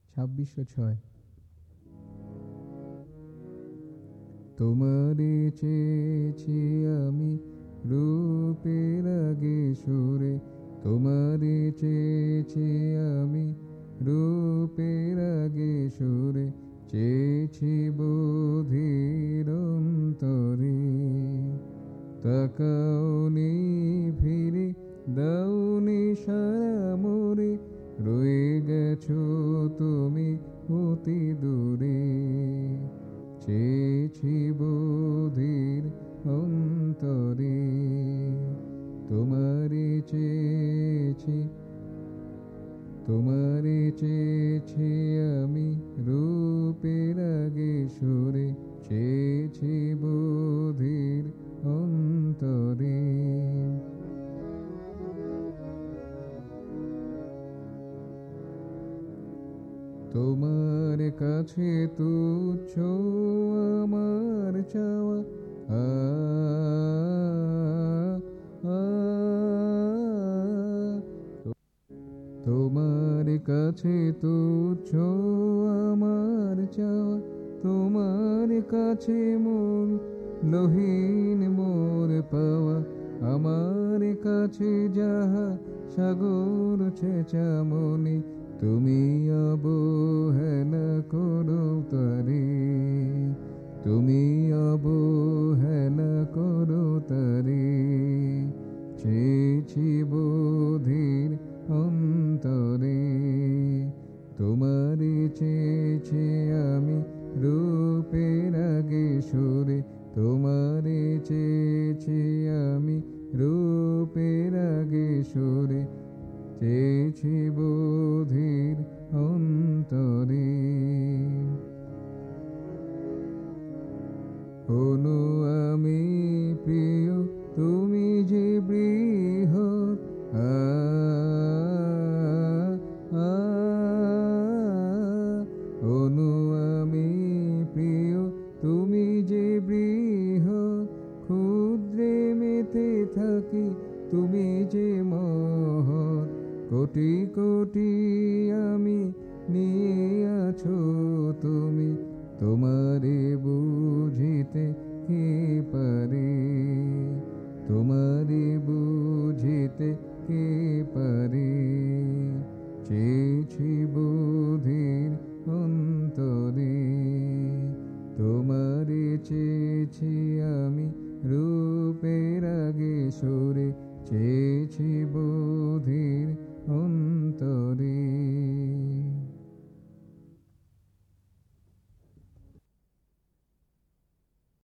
2606। তোমারে চেয়েছি আমি রূপের আগে সুরে, তোমারে চেয়েছি আমি রূপের আগে সুরে, চেয়েছি বোধের অন্তরে। তাকাওনি ফিরে, দাওনি সারা মোরে, রয়ে গেছো তুমি অতি দূরে। চেয়েছি বোধের অন্তরে, তোমারে চেয়েছি, তোমারে চেয়েছি আমি রূপের আগে সুরে, চেয়েছি বোধের অন্তরে। তোমার কাছে তুচ্ছ আমার চাওয়া, তোমার কাছে তুচ্ছ আমার চাওয়া, তোমার কাছে মোর লোহীন মোর পাওয়া, আমার কাছে যাহা সাগর ছেঁচা মনি, তুমি অবহেলা করো তারে, তুমি অবহেলা করো তারে। চেয়েছি বোধের অন্তরে, তোমারে চেয়েছি আমি রূপের আগে সুরে, তোমারে চেয়েছি আমি রূপের আগে সুরে, চেয়েছি বোধের অন্তরে। শোনো আমি প্রিয়, তুমি যে বৃহৎ, শোনো আমি প্রিয়, তুমি যে বৃহৎ, ক্ষুদ্রে মেতে থাকি তুমি যে মহৎ, কোটি কোটি আমি নিয়ে আছো তুমি, তোমারে বুঝিতে কে পারে, তোমারে বুঝিতে কে পারে। চেয়েছি বোধের অন্তরে, তোমারে চেয়েছি আমি রূপের আগে সুরে, চেয়েছি বোধ